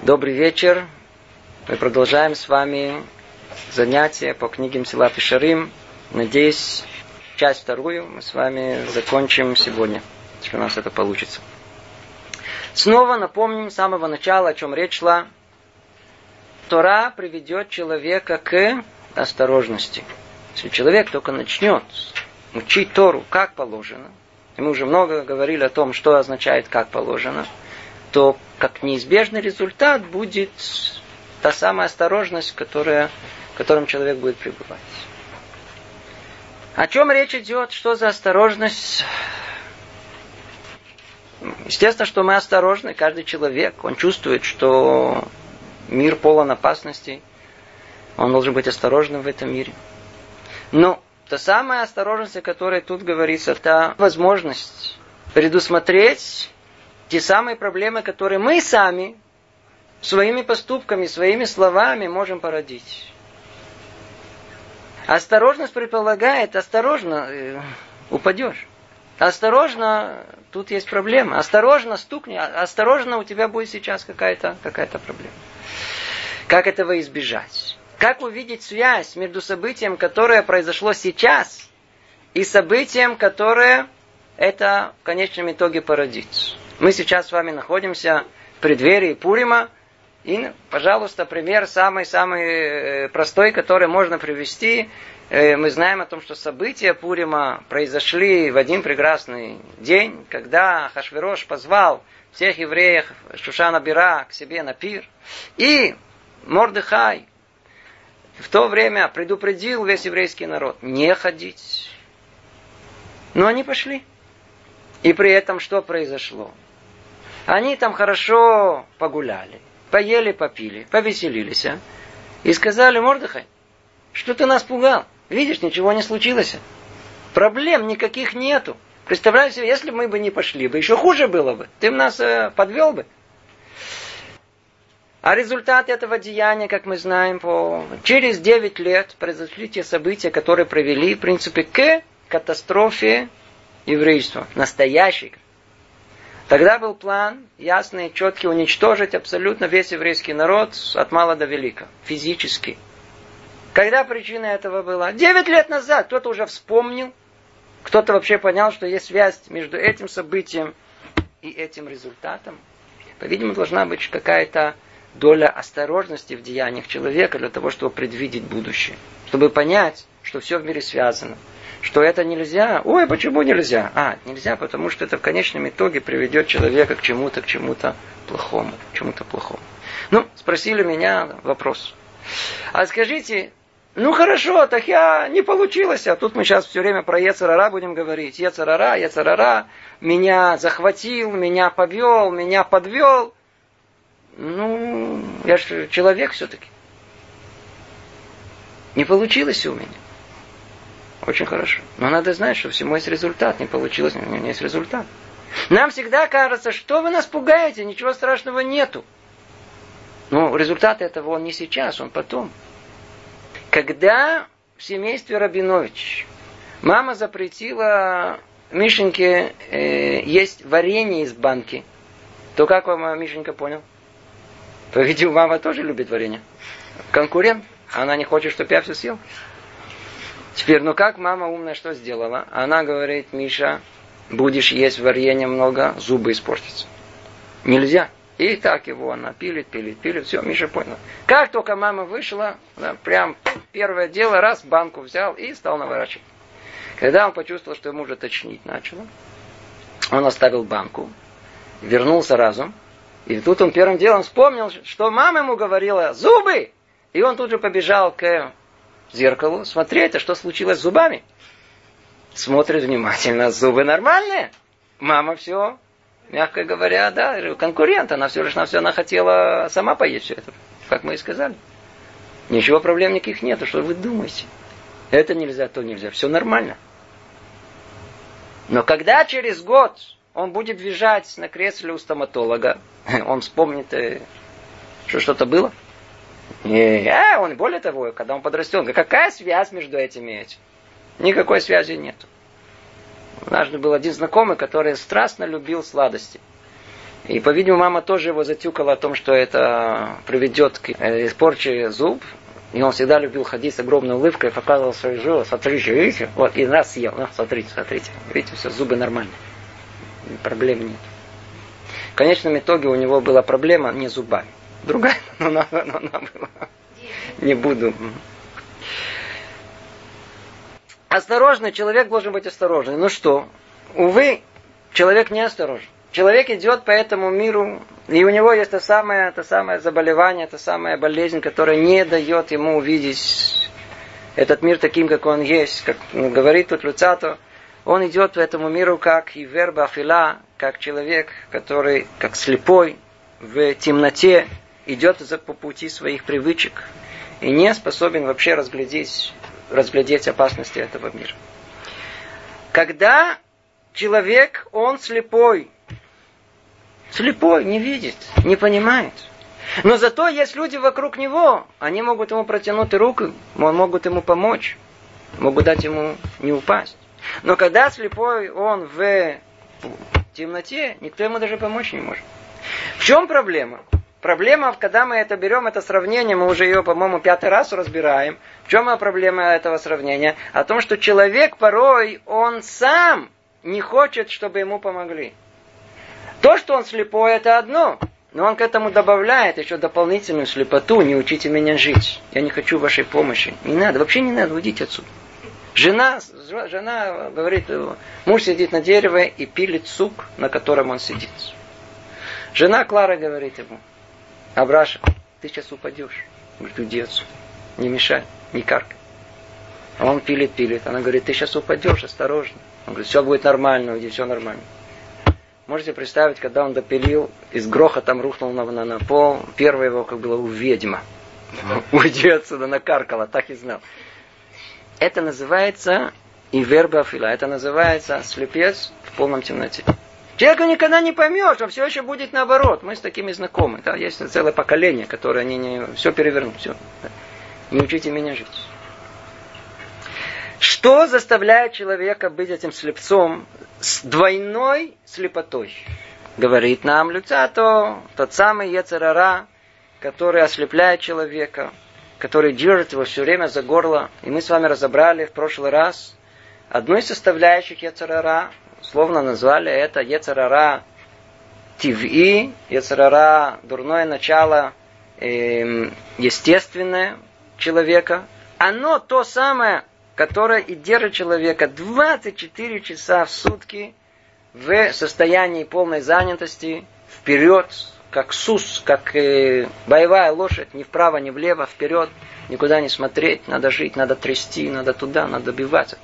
Добрый вечер. Мы продолжаем с вами занятия по книге Месилат Йешарим. Надеюсь, часть вторую мы с вами закончим сегодня, если у нас это получится. Снова напомним с самого начала, о чем речь шла. Тора приведет человека к осторожности. Если человек только начнет учить Тору как положено, и мы уже много говорили о том, что означает как положено, то как неизбежный результат будет та самая осторожность, в котором человек будет пребывать. О чем речь идет? Что за осторожность? Естественно, что мы осторожны. Каждый человек, он чувствует, что мир полон опасностей. Он должен быть осторожным в этом мире. Но та самая осторожность, о которой тут говорится, это возможность предусмотреть те самые проблемы, которые мы сами своими поступками, своими словами можем породить. Осторожность предполагает, осторожно, упадешь. Осторожно, тут есть проблема. Осторожно, стукни, осторожно, у тебя будет сейчас какая-то проблема. Как этого избежать? Как увидеть связь между событием, которое произошло сейчас, и событием, которое это в конечном итоге породит? Мы сейчас с вами находимся в преддверии Пурима. И, пожалуйста, пример самый-самый простой, который можно привести. Мы знаем о том, что события Пурима произошли в один прекрасный день, когда Ахашверош позвал всех евреев Шушана Бира к себе на пир. И Мордехай в то время предупредил весь еврейский народ не ходить. Но они пошли. И при этом что произошло? Они там хорошо погуляли, поели, попили, повеселились. И сказали: Мордехай, что ты нас пугал? Видишь, ничего не случилось. Проблем никаких нету. Представляешь себе, если мы бы не пошли бы, еще хуже было бы. Ты нас подвел бы. А результат этого деяния, как мы знаем, через 9 лет произошли те события, которые привели, в принципе, к катастрофе еврейства. Настоящей. Тогда был план ясный, четкий, уничтожить абсолютно весь еврейский народ от мала до велика, физически. Когда причина этого была? 9 лет назад кто-то уже вспомнил, кто-то вообще понял, что есть связь между этим событием и этим результатом. По-видимому, должна быть какая-то доля осторожности в деяниях человека для того, чтобы предвидеть будущее. Чтобы понять, что все в мире связано. Что это нельзя. Ой, почему нельзя? Нельзя, потому что это в конечном итоге приведет человека к чему-то плохому. Спросили меня вопрос. А скажите, хорошо, так я не получилось. А тут мы сейчас все время про Йецер Гара будем говорить. Йецер Гара меня захватил, меня повел, меня подвел. Я же человек все-таки. Не получилось у меня. Очень хорошо. Но надо знать, что всему есть результат. Не получилось, у меня есть результат. Нам всегда кажется, что вы нас пугаете, ничего страшного нету. Результат этого он не сейчас, он потом. Когда в семействе Рабинович мама запретила Мишеньке есть варенье из банки, то как вам Мишенька понял? По-видимому, мама тоже любит варенье. Конкурент. Она не хочет, чтобы я все съел. Теперь, как мама умная что сделала? Она говорит: Миша, будешь есть варенье много, зубы испортятся. Нельзя. И так его она пилит. Все, Миша понял. Как только мама вышла, прям первое дело, раз, банку взял и стал наворачивать. Когда он почувствовал, что ему уже тошнить начало, он оставил банку, вернулся разум, и тут он первым делом вспомнил, что мама ему говорила: зубы! И он тут же побежал к зеркалу смотреть, что случилось с зубами. Смотрит внимательно, зубы нормальные. Мама все, мягко говоря, конкурент. Она все лишь она хотела сама поесть все это, как мы и сказали. Ничего, проблем никаких нету, что вы думаете. Это нельзя, то нельзя, все нормально. Но когда через год он будет лежать на кресле у стоматолога, он вспомнит, что что-то было. Он, более того, когда он подрастет, какая связь между этими и этим? Никакой связи нет. Однажды был один знакомый, который страстно любил сладости. И, по-видимому, мама тоже его затюкала о том, что это приведет к порче зуб. И он всегда любил ходить с огромной улыбкой, показывал свою зубы. Смотрите, видите? Вот, и раз съел. Ну, смотрите. Видите, все, зубы нормальные. Проблем нет. В конечном итоге у него была проблема не зубами. Другая, но она была. Не буду. Осторожный человек должен быть осторожный. Ну что? Увы, человек не осторожен. Человек идет по этому миру, и у него есть то самое заболевание, та самая болезнь, которая не дает ему увидеть этот мир таким, как он есть. Как говорит тут Люцато, он идет по этому миру как ивер бафила, как человек, который, как слепой, в темноте, идет по пути своих привычек и не способен вообще разглядеть опасности этого мира. Когда человек, он слепой, не видит, не понимает. Но зато есть люди вокруг него, они могут ему протянуть руку, могут ему помочь, могут дать ему не упасть. Но когда слепой, он в темноте, никто ему даже помочь не может. В чем проблема? Проблема, когда мы это берем, это сравнение, мы уже ее, по-моему, 5-й раз разбираем. В чем проблема этого сравнения? О том, что человек порой, он сам не хочет, чтобы ему помогли. То, что он слепой, это одно. Но он к этому добавляет еще дополнительную слепоту. Не учите меня жить. Я не хочу вашей помощи. Не надо, вообще не надо, уйдите отсюда. Жена говорит, муж сидит на дереве и пилит сук, на котором он сидит. Жена Клара говорит ему, Абраша, ты сейчас упадешь. Говорит, уйди отсюда. Не мешай, не каркай. А он пилит. Она говорит, ты сейчас упадешь, осторожно. Он говорит, все будет нормально, уйди, все нормально. Можете представить, когда он допилил, и с грохотом рухнул на пол, первое его, как было, у ведьма. Уйди отсюда, накаркала, так и знал. Это называется ивер бафила, это называется слепец в полном темноте. Человека никогда не поймешь, он все еще будет наоборот. Мы с такими знакомы. Да? Есть целое поколение, которое они все перевернут. Все. Не учите меня жить. Что заставляет человека быть этим слепцом с двойной слепотой? Говорит нам Люцато, тот самый йецер ара, который ослепляет человека, который держит его все время за горло. И мы с вами разобрали в прошлый раз одну из составляющих йецер ара, словно назвали это йецер ара тив'i, йецер ара дурное начало, естественное человека. Оно то самое, которое и держит человека 24 часа в сутки в состоянии полной занятости, вперед, как сус, как боевая лошадь, ни вправо, ни влево, вперед, никуда не смотреть, надо жить, надо трясти, надо туда, надо добиваться.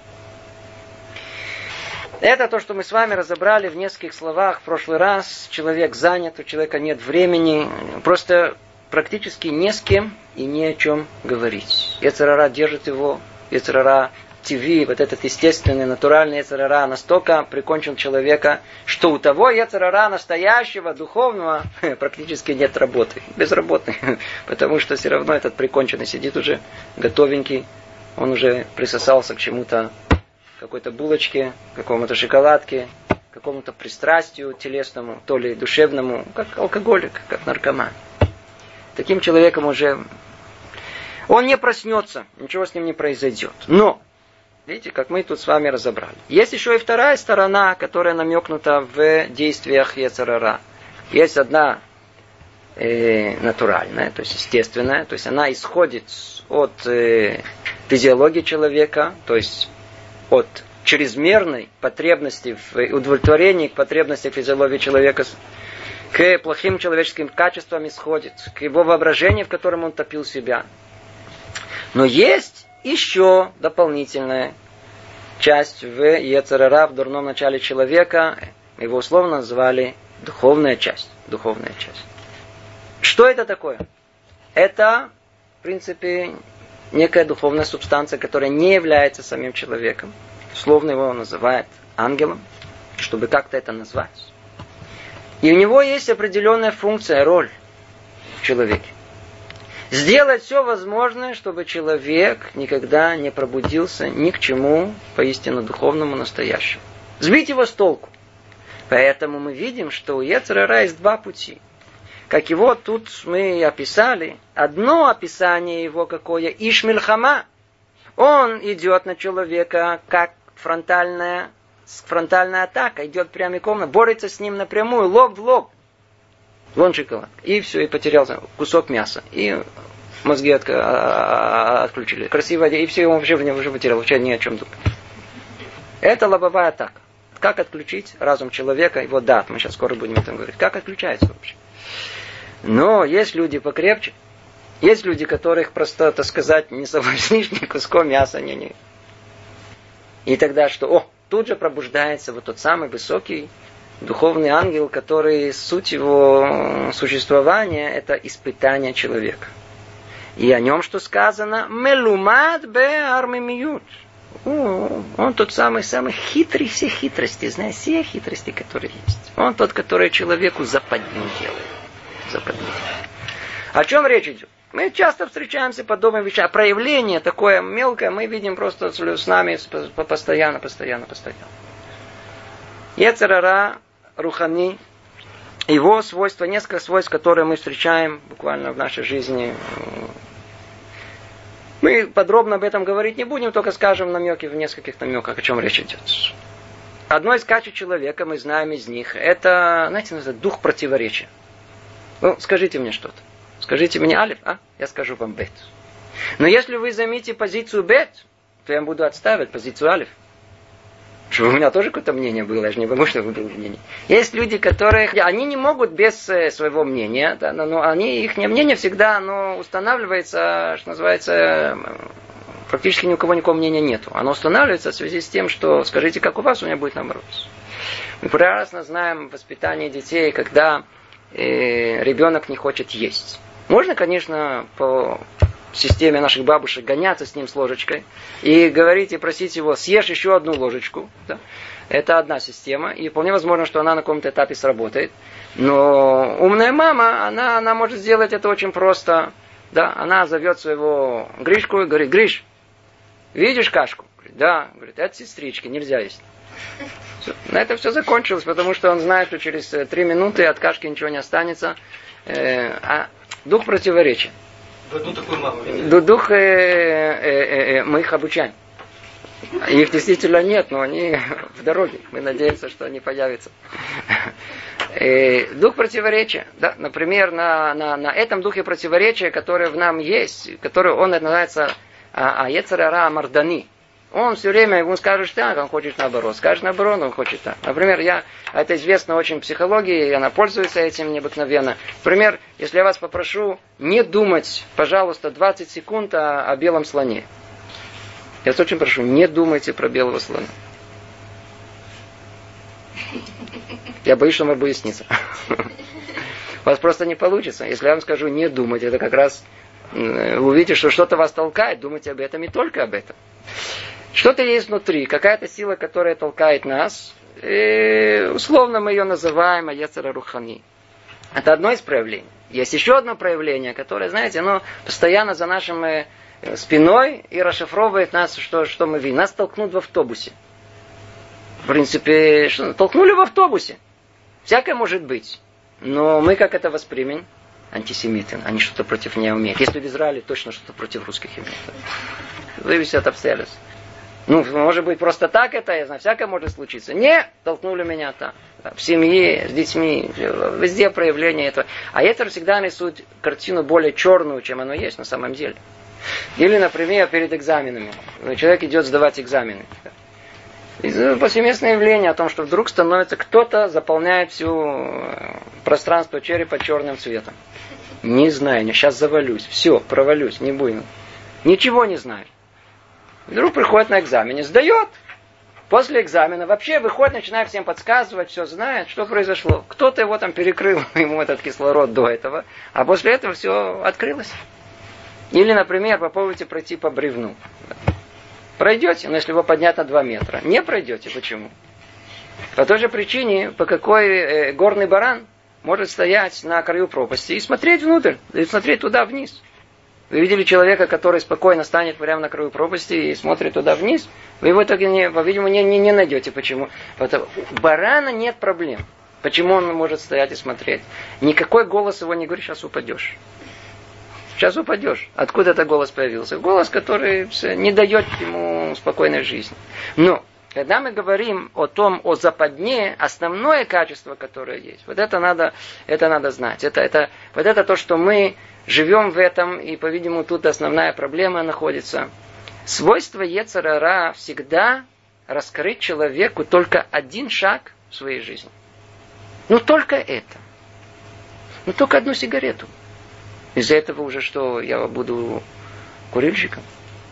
Это то, что мы с вами разобрали в нескольких словах в прошлый раз. Человек занят, у человека нет времени, просто практически не с кем и ни о чем говорить. Йецер ара держит его, йецер ара тив'i, вот этот естественный, натуральный йецер ара настолько прикончил человека, что у того йецер ара настоящего, духовного, практически нет работы. Безработный. Потому что все равно этот приконченный сидит уже готовенький, он уже присосался к чему-то, какой-то булочке, какому-то шоколадке, какому-то пристрастию телесному, то ли душевному, как алкоголик, как наркоман. Таким человеком уже он не проснется, ничего с ним не произойдет. Но, видите, как мы тут с вами разобрали. Есть еще и вторая сторона, которая намекнута в действиях йецер ара. Есть одна натуральная, то есть естественная, то есть она исходит от физиологии человека, то есть от чрезмерной потребности в удовлетворении к потребности физиологии человека к плохим человеческим качествам исходит, к его воображению, в котором он топил себя. Но есть еще дополнительная часть в йецер ара, в дурном начале человека, его условно назвали духовная часть. Духовная часть. Что это такое? Это, в принципе, некая духовная субстанция, которая не является самим человеком. Словно его называют ангелом, чтобы как-то это назвать. И у него есть определенная функция, роль в человеке. Сделать все возможное, чтобы человек никогда не пробудился ни к чему поистину духовному настоящему. Сбить его с толку. Поэтому мы видим, что у йецер ара есть два пути. Как его тут мы описали. Одно описание его какое? Иш мильхама. Он идет на человека, как фронтальная атака. Идет прямиком, борется с ним напрямую, лоб в лоб. Вон шоколад. И все, и потерял кусок мяса. И мозги отключили. Красиво, и все, он вообще уже потерял. Вообще ни о чем думать. Это лобовая атака. Как отключить разум человека, его дат. Мы сейчас скоро будем об этом говорить. Как отключается вообще? Но есть люди покрепче. Есть люди, которых просто, так сказать, не соблазнишь ни куском мяса, не. И тогда что? Тут же пробуждается вот тот самый высокий духовный ангел, который суть его существования – это испытание человека. И о нем что сказано? Мелумат бе армимиют. Он тот самый хитрый все хитрости, знаешь, все хитрости, которые есть. Он тот, который человеку западню делает. О чем речь идет? Мы часто встречаемся подобными вещами. Проявление такое мелкое мы видим просто с нами постоянно. Йецер ара рухани, его свойства, несколько свойств, которые мы встречаем буквально в нашей жизни. Мы подробно об этом говорить не будем, только скажем намеки в нескольких намеках, о чем речь идет. Одно из качеств человека, мы знаем из них, это, знаете, дух противоречия. Скажите мне что-то. Скажите мне алиф, я скажу вам бет. Но если вы займете позицию бет, то я буду отставить позицию алиф. Чтобы у меня тоже какое-то мнение было, я же не могу, чтобы было мнение. Есть люди, которые, они не могут без своего мнения, да, но их мнение всегда устанавливается, что называется, практически ни у кого никакого мнения нету. Оно устанавливается в связи с тем, что скажите, как у вас, у меня будет наоборот. Мы прекрасно знаем воспитание детей, когда ребенок не хочет есть. Можно, конечно, по системе наших бабушек гоняться с ним с ложечкой и говорить и просить его, съешь еще одну ложечку. Да? Это одна система, и вполне возможно, что она на каком-то этапе сработает. Но умная мама, она может сделать это очень просто. Да? Она зовет своего Гришку и говорит: Гриш, видишь кашку? Говорит: да. Говорит: это сестрички, нельзя есть. Все. На это все закончилось, потому что он знает, что через 3 минуты от кашки ничего не останется. Дух противоречия. Одну такую маму. Дух мы их обучаем. Их действительно нет, но они в дороге. Мы надеемся, что они появятся. Дух противоречия. Да? Например, на этом духе противоречия, который в нам есть, который он называется йецер ара мардани. Он все время ему скажет так, он хочет наоборот. Скажет наоборот, он хочет так. Например, это известно очень в психологии, и она пользуется этим необыкновенно. Например, если я вас попрошу не думать, пожалуйста, 20 секунд о белом слоне. Я вас очень прошу, не думайте про белого слона. Я боюсь, что вам будет сниться. У вас просто не получится. Если я вам скажу не думать, это как раз вы увидите, что что-то вас толкает, думайте об этом и только об этом. Что-то есть внутри, какая-то сила, которая толкает нас. И условно мы ее называем йецер ара рухани. Это одно из проявлений. Есть еще одно проявление, которое, знаете, оно постоянно за нашей спиной и расшифровывает нас, что мы видим. Нас толкнут в автобусе. В принципе, толкнули в автобусе. Всякое может быть. Но мы как это воспримем? Антисемиты. Они что-то против меня умеют. Если в Израиле, точно что-то против русских имеют. Зависит от обстоятельств. Может быть, просто так это, я знаю, всякое может случиться. Не, толкнули меня там. В семье, с детьми, везде проявление этого. А это всегда несут картину более черную, чем оно есть на самом деле. Или, например, перед экзаменами. Человек идет сдавать экзамены. И повсеместное явление о том, что вдруг становится, кто-то заполняет всю пространство черепа черным цветом. Не знаю, сейчас завалюсь, все, провалюсь, не буду. Ничего не знаю. Вдруг приходит на экзамене, сдает. После экзамена вообще выходит, начинает всем подсказывать, все знает, что произошло. Кто-то его там перекрыл, ему этот кислород до этого, а после этого все открылось. Или, например, попробуйте пройти по бревну. Пройдете, но если его поднять на 2 метра. Не пройдете. Почему? По той же причине, по какой горный баран может стоять на краю пропасти и смотреть внутрь, и смотреть туда вниз. Вы видели человека, который спокойно станет прямо на краю пропасти и смотрит туда вниз? Вы его так, по-видимому, не найдете. Почему? Потому у барана нет проблем. Почему он может стоять и смотреть? Никакой голос его не говорит, сейчас упадешь. Сейчас упадешь. Откуда этот голос появился? Голос, который не дает ему спокойной жизни. Но, когда мы говорим о западне, основное качество, которое есть, вот это надо знать. Вот это то, что мы живем в этом, и, по-видимому, тут основная проблема находится. Свойство йецер ара всегда раскрыть человеку только один шаг в своей жизни. Только это. Только одну сигарету. Из-за этого уже что, я буду курильщиком?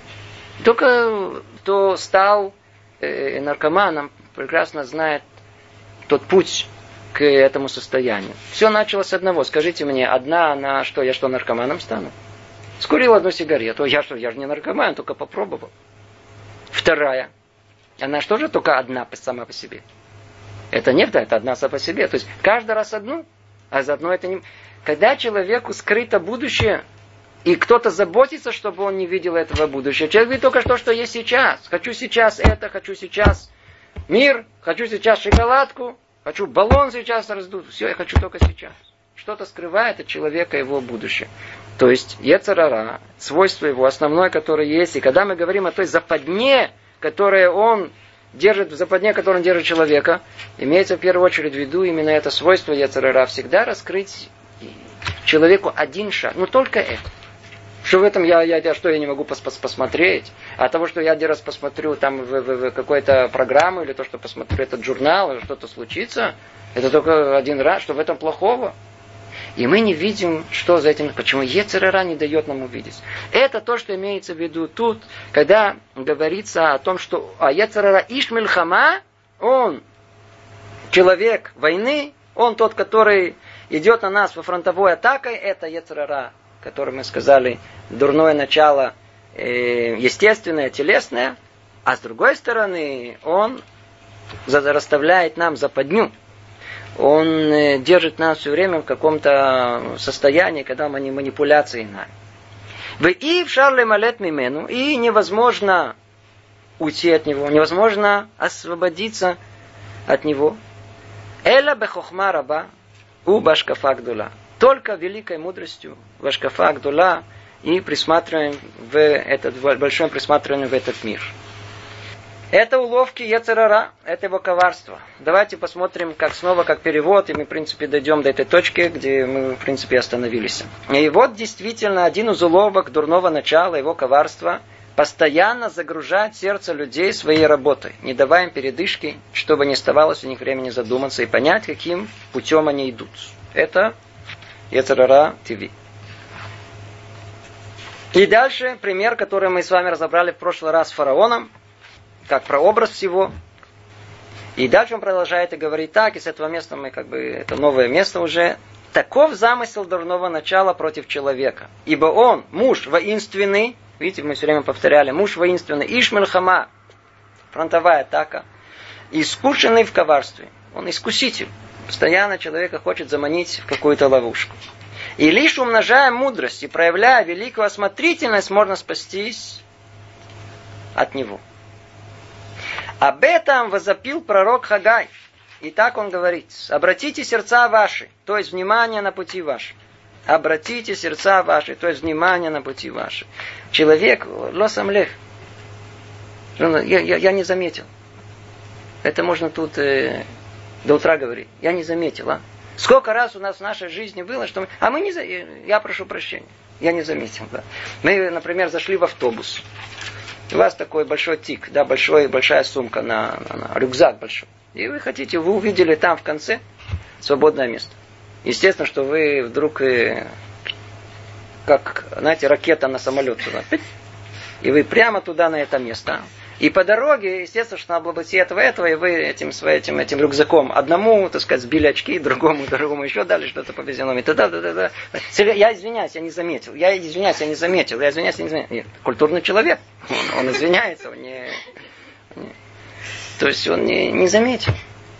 Только кто стал наркоманом, прекрасно знает тот путь к этому состоянию. Все началось с одного. Скажите мне, я что, наркоманом стану? Скурил одну сигарету. Я же не наркоман, только попробовал. Вторая. Она что же только одна сама по себе? Это нет, это одна сама по себе. То есть каждый раз одну, а заодно это не... Когда человеку скрыто будущее, и кто-то заботится, чтобы он не видел этого будущего. Человек видит только что есть сейчас. Хочу сейчас это, хочу сейчас мир, хочу сейчас шоколадку, хочу баллон сейчас раздуть. Все, я хочу только сейчас. Что-то скрывает от человека его будущее. То есть йецер ара, свойство его основное, которое есть. И когда мы говорим о той западне, которое он держит, в западне, которое он держит человека, имеется в первую очередь в виду именно это свойство йецер ара, всегда раскрыть человеку один шаг. Только это. Что в этом я не могу посмотреть? А того, что я один раз посмотрю там в какую-то программу, или то, что посмотрю этот журнал, или что-то случится, это только один раз, что в этом плохого? И мы не видим, что за этим, почему йецер ара не дает нам увидеть. Это то, что имеется в виду тут, когда говорится о том, что йецер ара иш мильхама, он человек войны, он тот, который идет на нас во фронтовой атакой, это йецер ара, который мы сказали, дурное начало, естественное, телесное, а с другой стороны, он расставляет нам западню. Он держит нас все время в каком-то состоянии, когда мы не манипуляции нами. И в шарле малет мимену, и невозможно уйти от него, невозможно освободиться от него. Эла бехохма раба у башкафа гдула. Только великой мудростью башкафа гдула и присматриваем большое присматривание в этот мир. Это уловки йецер ара, это его коварство. Давайте посмотрим, как перевод, и мы, в принципе, дойдем до этой точки, где мы, в принципе, остановились. И вот, действительно, один из уловок дурного начала, его коварства, постоянно загружать сердце людей своей работой, не давая им передышки, чтобы не оставалось у них времени задуматься и понять, каким путем они идут. Это йецер ара ТВ. И дальше пример, который мы с вами разобрали в прошлый раз с фараоном, как прообраз всего. И дальше он продолжает и говорит так, и с этого места это новое место уже. Таков замысел дурного начала против человека. Ибо он, муж воинственный, видите, мы все время повторяли, муж воинственный, иш мильхама, фронтовая атака, искушенный в коварстве. Он искуситель. Постоянно человека хочет заманить в какую-то ловушку. И лишь умножая мудрость и проявляя великую осмотрительность, можно спастись от него. Об этом возопил пророк Хагай. И так он говорит: обратите сердца ваши, то есть внимание на пути ваши. Обратите сердца ваши, то есть внимание на пути ваши. Человек, лосамлех, я не заметил. Это можно тут до утра говорить. Я не заметил, а? Сколько раз у нас в нашей жизни было, что я прошу прощения, я не заметил. Да. Мы, например, зашли в автобус. У вас такой большой тик, да, большая сумка на рюкзак большой. И вы увидели там в конце свободное место. Естественно, что вы вдруг, как, знаете, ракета на самолет туда. И вы прямо туда, на это место. И по дороге, естественно, что надо было быть этого, и вы этим рюкзаком одному, так сказать, сбили очки, другому еще дали что-то по физиономии. Я извиняюсь, я не заметил. Нет, культурный человек. Он извиняется, то есть он не заметил.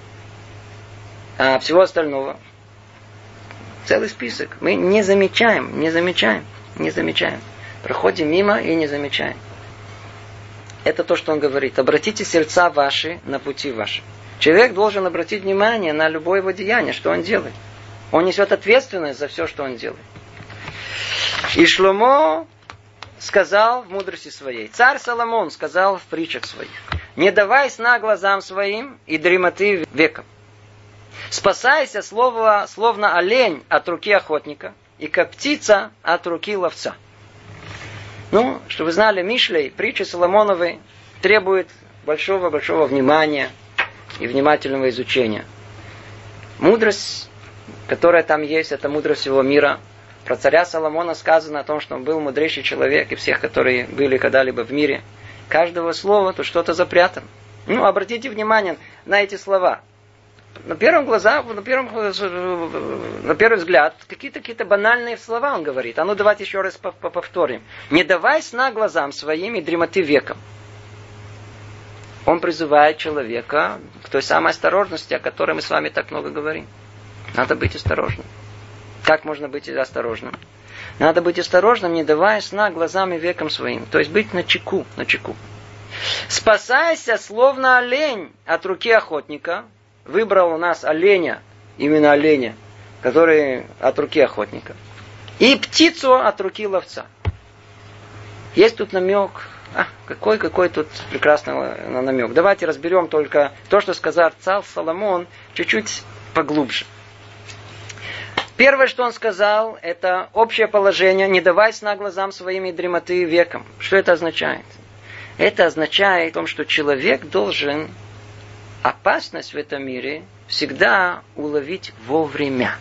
А всего остального целый список. Мы не замечаем. Проходим мимо и не замечаем. Это то, что он говорит. Обратите сердца ваши на пути ваши. Человек должен обратить внимание на любое его деяние, что он делает. Он несет ответственность за все, что он делает. И Шломо сказал в мудрости своей. Царь Соломон сказал в притчах своих. Не давай сна глазам своим и дремоты векам. Спасайся, словно олень от руки охотника и как птица от руки ловца. Ну, чтобы вы знали, Мишлей, притчи Соломоновой требуют большого-большого внимания и внимательного изучения. Мудрость, которая там есть, это мудрость всего мира. Про царя Соломона сказано о том, что он был мудрейший человек и всех, которые были когда-либо в мире. Каждого слова тут что-то запрятано. Ну, обратите внимание на эти слова. На первый взгляд, какие-то банальные слова он говорит. А ну давайте еще раз повторим. Не давай сна глазам своим и дремоты векам. Он призывает человека к той самой осторожности, о которой мы с вами так много говорим. Надо быть осторожным. Как можно быть осторожным? Надо быть осторожным, не давая сна глазам и векам своим. То есть быть начеку. Спасайся, словно олень от руки охотника. Выбрал у нас оленя, именно оленя, который от руки охотника. И птицу от руки ловца. Есть тут намек. Какой тут прекрасный намек. Давайте разберем только то, что сказал царь Соломон, чуть-чуть поглубже. Первое, что он сказал, это общее положение, не давай сна глазам своим и дремоты векам. Что это означает? Это означает то, что человек должен опасность в этом мире всегда уловить вовремя.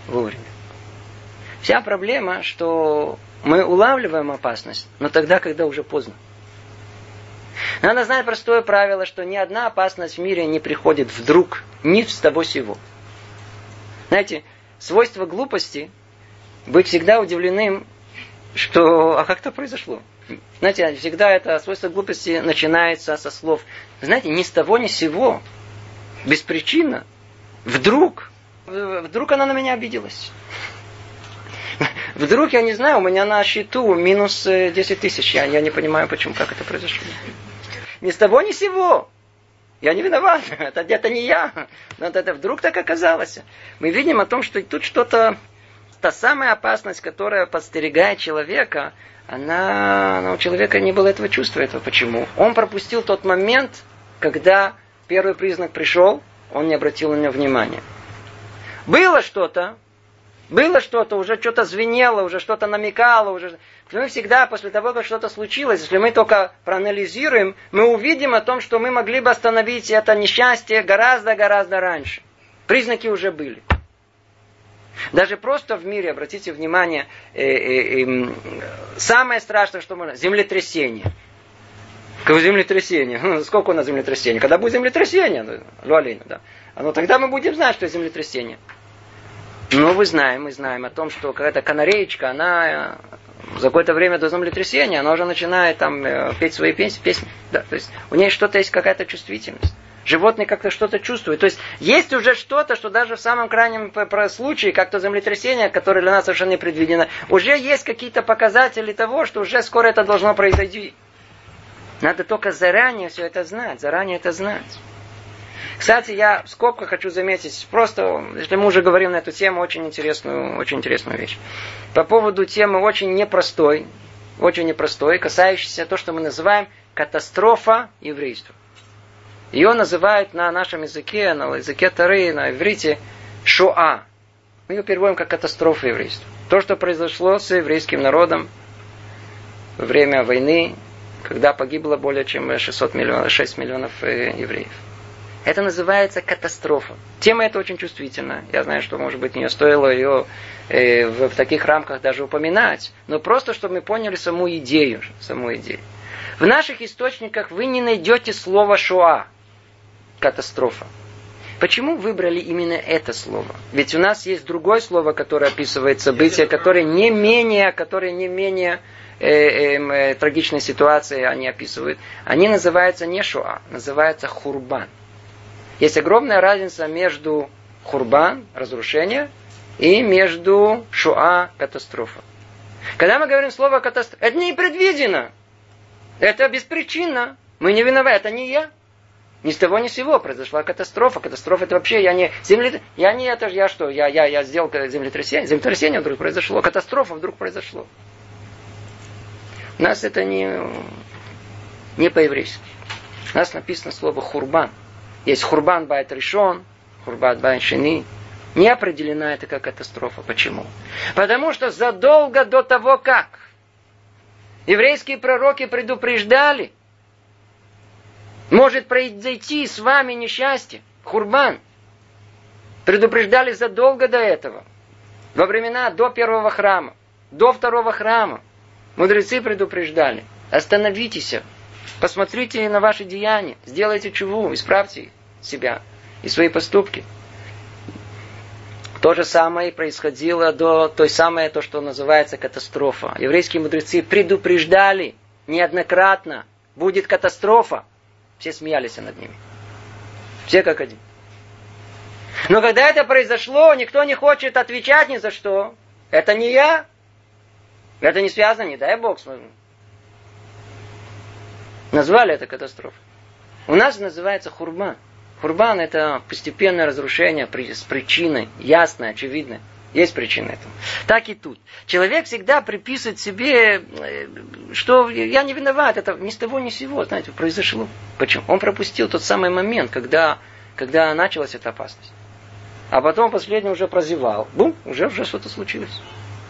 Вся проблема, что мы улавливаем опасность, но тогда, когда уже поздно. Надо знать простое правило, что ни одна опасность в мире не приходит вдруг, ни с того сего. Знаете, свойство глупости быть всегда удивленным, что как это произошло. Знаете, всегда это свойство глупости начинается со слов. Знаете, ни с того, ни с сего, беспричинно, вдруг она на меня обиделась. Вдруг, я не знаю, у меня на счету минус 10 тысяч. Я не понимаю, почему, как это произошло. Ни с того, ни с сего. Я не виноват. Это не я. Но это вдруг так оказалось. Мы видим о том, что тут что-то, та самая опасность, которая подстерегает человека, у человека не было этого чувства. Почему? Он пропустил тот момент, когда первый признак пришел, он не обратил на него внимания. Было что-то, уже что-то звенело, уже что-то намекало, уже. Мы всегда, после того, как что-то случилось, если мы только проанализируем, мы увидим о том, что мы могли бы остановить это несчастье гораздо-гораздо раньше. Признаки уже были. Даже просто в мире, обратите внимание, самое страшное, что можно, землетрясение. Какое землетрясение? Сколько у нас землетрясений? Когда будет землетрясение? Луалина, да. Тогда мы будем знать, что это землетрясение. Но мы знаем о том, что какая-то канареечка, она за какое-то время до землетрясения, она уже начинает петь свои песни. Да, то есть у нее что-то есть, какая-то чувствительность. Животные как-то что-то чувствуют. То есть есть уже что-то, что даже в самом крайнем случае, как то землетрясение, которое для нас совершенно не предвидено, уже есть какие-то показатели того, что уже скоро это должно произойти. Надо только заранее все это знать. Кстати, я в скобках хочу заметить, просто, если мы уже говорим на эту тему, очень интересную вещь. По поводу темы очень непростой, касающейся того, что мы называем катастрофа еврейства. Ее называют на нашем языке, на языке Торы, на иврите, Шоа. Мы ее переводим как катастрофа еврейства. То, что произошло с еврейским народом во время войны, когда погибло более чем 6 миллионов евреев. Это называется катастрофа. Тема эта очень чувствительная. Я знаю, что, может быть, не стоило ее в таких рамках даже упоминать. Но просто, чтобы мы поняли саму идею. В наших источниках вы не найдете слово «шоа». Катастрофа. Почему выбрали именно это слово? Ведь у нас есть другое слово, которое описывает события, которые не менее трагичные ситуации они описывают. Они называются не «шоа», называются «хурбан». Есть огромная разница между хурбан, разрушение, и между шоа, катастрофа. Когда мы говорим слово катастрофа, это не предвидено. Это беспричинно. Мы не виноваты. Это не я. Ни с того, ни с сего произошла катастрофа. Катастрофа это вообще я сделал землетрясение. Землетрясение вдруг произошло. Катастрофа вдруг произошло. У нас это не по-еврейски. У нас написано слово хурбан. Есть хурбан байт ришон, хурбан байт шени. Не определена это как катастрофа. Почему? Потому что задолго до того, как еврейские пророки предупреждали, может произойти с вами несчастье, хурбан. Предупреждали задолго до этого. Во времена до первого храма, до второго храма. Мудрецы предупреждали. Остановитесь, посмотрите на ваши деяния, сделайте чуву, исправьте себя и свои поступки. То же самое происходило до той самой, то, что называется катастрофа. Еврейские мудрецы предупреждали неоднократно, будет катастрофа. Все смеялись над ними. Все как один. Но когда это произошло, никто не хочет отвечать ни за что. Это не я. Это не связано, не дай Бог. Назвали это катастрофой. У нас называется хурбан. Хурбан это постепенное разрушение с причиной, ясной, очевидной. Есть причина этому. Так и тут. Человек всегда приписывает себе, что я не виноват, это ни с того ни с сего, знаете, произошло. Почему? Он пропустил тот самый момент, когда началась эта опасность. А потом последний уже прозевал. Бум, уже что-то случилось.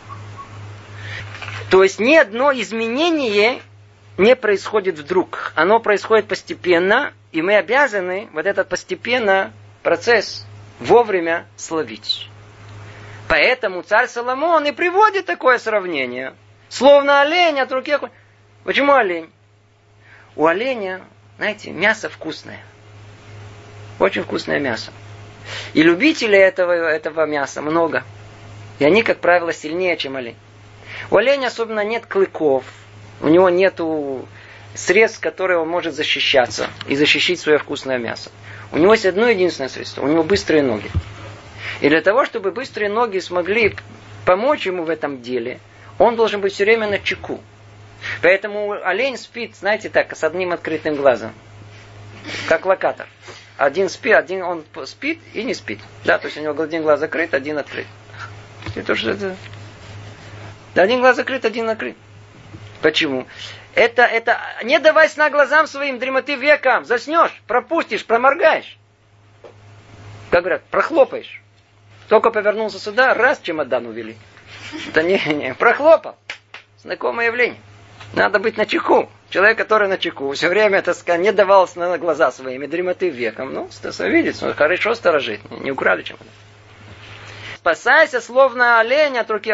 То есть ни одно изменение не происходит вдруг. Оно происходит постепенно, и мы обязаны вот этот постепенно процесс вовремя словить. Поэтому царь Соломон и приводит такое сравнение. Словно олень от руки. Почему олень? У оленя, знаете, мясо вкусное. Очень вкусное мясо. И любителей этого мяса много. И они, как правило, сильнее, чем олень. У оленя особенно нет клыков. У него нету средств, которые он может защищаться и защитить свое вкусное мясо. У него есть одно единственное средство. У него быстрые ноги. И для того, чтобы быстрые ноги смогли помочь ему в этом деле, он должен быть все время на чеку. Поэтому олень спит, знаете, так, с одним открытым глазом. Как локатор. Один спит, один он спит и не спит. Да, то есть у него один глаз закрыт, один открыт. Это что это? Один глаз закрыт, один открыт. Почему? Это не давай сна глазам своим, дремоты векам. Заснешь, пропустишь, проморгаешь. Как говорят, прохлопаешь. Только повернулся сюда, раз чемодан увели. Это не, прохлопал. Знакомое явление. Надо быть начеку. Человек, который начеку, все время, так сказать, не давал сна глаза своими, дремоты векам. Ну, видите, хорошо сторожит, не украли чемодан. Спасайся, словно олень от руки.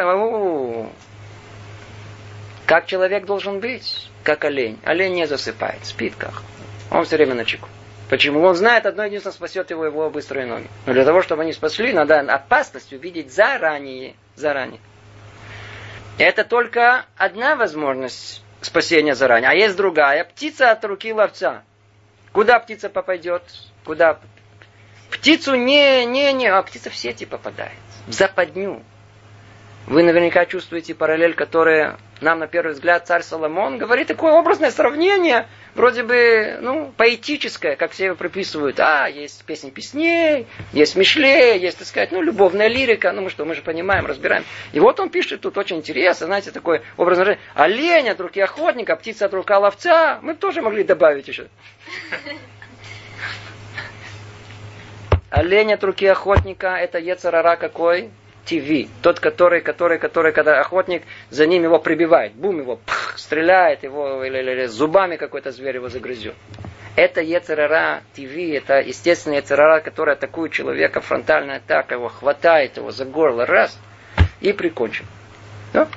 Как человек должен быть? Как олень. Олень не засыпает, спит как. Он все время начеку. Почему? Он знает, одно единственное спасет его быстрые ноги. Но для того, чтобы они спасли, надо опасность увидеть заранее. Это только одна возможность спасения заранее. А есть другая. Птица от руки ловца. Куда птица попадет? Куда? Птицу а птица в сети попадает. В западню. Вы наверняка чувствуете параллель, которая нам, на первый взгляд, царь Соломон говорит такое образное сравнение, вроде бы, поэтическое, как все его приписывают. Есть песни песней, есть Мишле, есть, так сказать, любовная лирика, мы же понимаем, разбираем. И вот он пишет тут очень интересно, знаете, такое образное выражение. Олень от руки охотника, птица от рука ловца. Мы тоже могли добавить еще. Олень от руки охотника, это йецер ара какой? ТВ. Тот, который, когда охотник за ним его прибивает. Бум, его стреляет, его или зубами какой-то зверь его загрызет. Это йецер ара ТВ, это естественный йецер ара, который атакует человека, фронтальная атака, его хватает его за горло, раз, и прикончит. Да?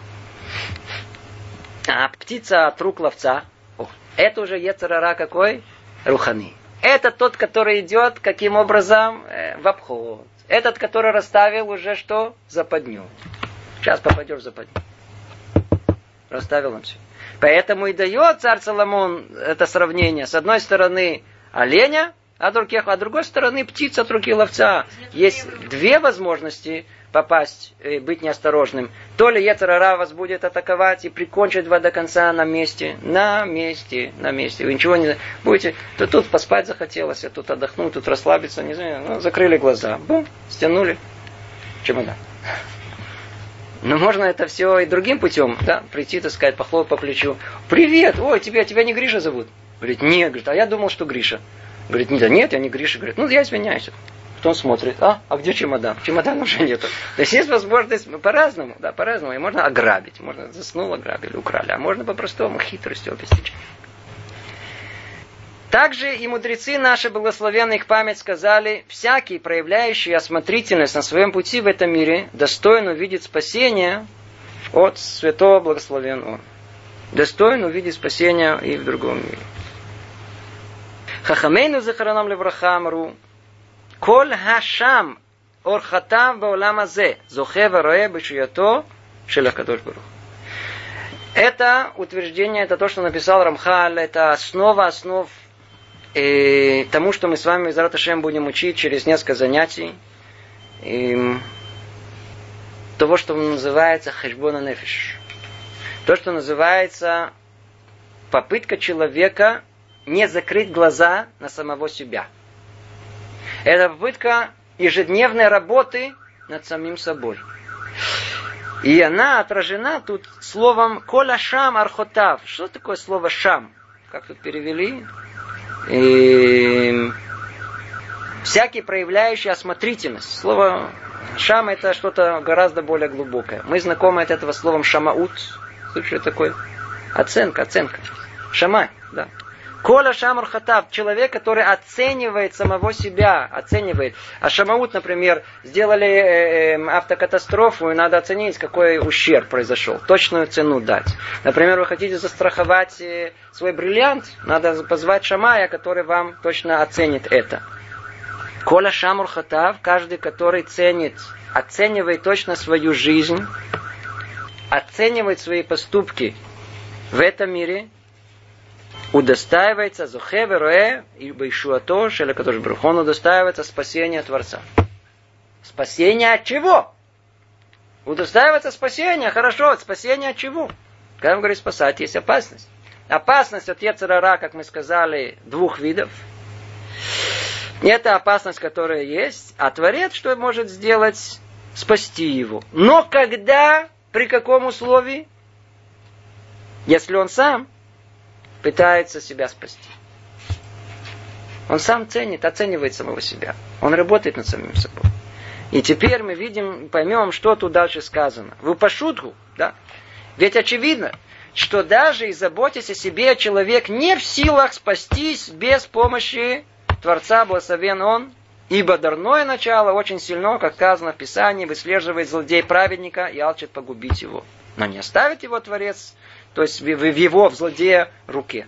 А птица от рук ловца, это уже йецер ара какой? Рухани. Это тот, который идет, каким образом? В обход. Этот, который расставил уже что? Западню. Сейчас попадешь в западню. Расставил нам все. Поэтому и дает царь Соломон это сравнение. С одной стороны оленя, от руки, а с другой стороны птица от руки ловца. Есть две возможности попасть, быть неосторожным. То ли йецер ара вас будет атаковать и прикончить вас до конца на месте. На месте. Вы ничего не будете. То тут поспать захотелось, а тут отдохнуть, тут расслабиться, не знаю. Закрыли глаза. Бум, стянули чемодан. Но можно это все и другим путем, да, прийти, так сказать, похлопать по плечу. Привет, ой, тебя не Гриша зовут? Говорит, нет, говорит, а я думал, что Гриша. Говорит, нет, я не Гриша. Говорит, я извиняюсь. Потом смотрит, а где чемодан? Чемодана уже нету. То есть есть возможность по-разному, да, по-разному. И можно ограбить, можно заснул, ограбили, украли. А можно по-простому хитростью обеспечить. Также и мудрецы наши, благословенные их память, сказали, всякий, проявляющий осмотрительность на своем пути в этом мире, достоин увидеть спасение от святого благословен он. Достоин увидеть спасение и в другом мире. Хахамейну захаранам левраха амру, коль хашам орхатав баолам азе, зохе вароэ бешуято шел акадош барух. Это утверждение, это то, что написал Рамхаль, это основа основ тому, что мы с вами из Раташем будем учить через несколько занятий, того, что называется хэшбона нефиш. То, что называется попытка человека не закрыть глаза на самого себя. Это попытка ежедневной работы над самим собой. И она отражена тут словом «коля шам архотав». Что такое слово «шам»? Как тут перевели? Всякий проявляющий осмотрительность. Слово «шам» это что-то гораздо более глубокое. Мы знакомы от этого словом «шамаут». Слышали, что такое? Оценка. Шамай, да. Коля шамар хатав, человек, который оценивает самого себя, оценивает. А шамаут, например, сделали автокатастрофу, и надо оценить, какой ущерб произошел. Точную цену дать. Например, вы хотите застраховать свой бриллиант, надо позвать шамая, который вам точно оценит это. Коля шамар хатав, каждый, который оценивает точно свою жизнь, оценивает свои поступки в этом мире, удостаивается зохе вероэ и бейшуато шел акадош барух hu, он удостаивается спасения Творца. Спасение от чего? Удостаивается спасения, хорошо, от спасения от чего? Когда мы говорим спасать, есть опасность. Опасность от йецер ара, как мы сказали, двух видов. Это опасность, которая есть, а Творец что может сделать? Спасти его. Но когда, при каком условии? Если он сам пытается себя спасти. Он сам оценивает самого себя. Он работает над самим собой. И теперь мы поймем, что тут дальше сказано. Вы по шутку, да? Ведь очевидно, что даже и заботясь о себе, человек не в силах спастись без помощи Творца, благословен он, ибо дурное начало очень сильно, как сказано в Писании, выслеживает злодей праведника и алчит погубить его. Но не оставит его Творец, то есть в его, в злодея, руке.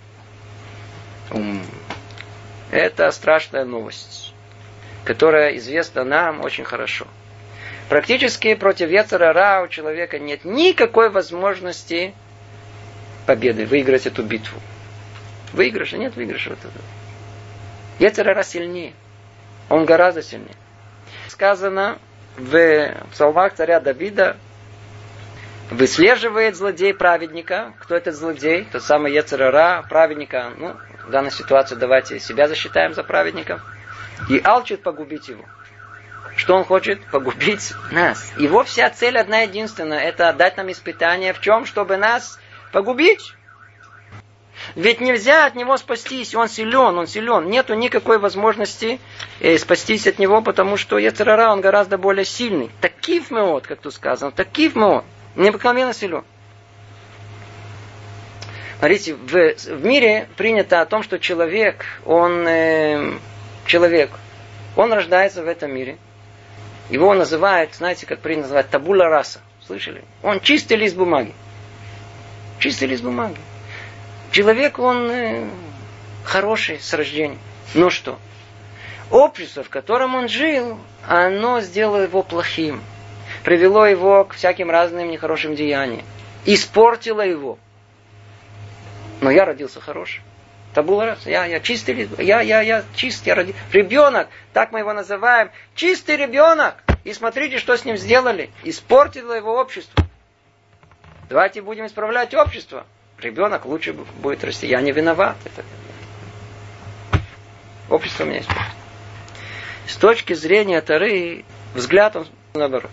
Это страшная новость, которая известна нам очень хорошо. Практически против йецер ара у человека нет никакой возможности победы, выиграть эту битву. Выигрыша, нет выигрыша. Йецер ара сильнее. Он гораздо сильнее. Сказано в псалмах царя Давида, выслеживает злодей праведника. Кто этот злодей? Тот самый йецер ара, праведника. В данной ситуации давайте себя засчитаем за праведников. И алчит погубить его. Что он хочет? Погубить нас. Его вся цель одна единственная. Это дать нам испытание в чем? Чтобы нас погубить. Ведь нельзя от него спастись. Он силен. Нету никакой возможности спастись от него, потому что йецер ара, он гораздо более сильный. Такив меот, как тут сказано. Такив меот. Необыкновенно силен. Смотрите, в мире принято о том, что человек, он рождается в этом мире. Его называют, знаете, как принято называть, табула раса. Слышали? Он чистый лист бумаги. Чистый лист бумаги. Человек, он хороший с рождения. Но что? Общество, в котором он жил, оно сделало его плохим. Привело его к всяким разным нехорошим деяниям. Испортило его. Но я родился хороший. Табула раса. Я чистый, я чист, ребенок, так мы его называем. Чистый ребенок. И смотрите, что с ним сделали. Испортило его общество. Давайте будем исправлять общество. Ребенок лучше будет расти. Я не виноват. Общество меня испортит. С точки зрения Торы, взгляд он наоборот.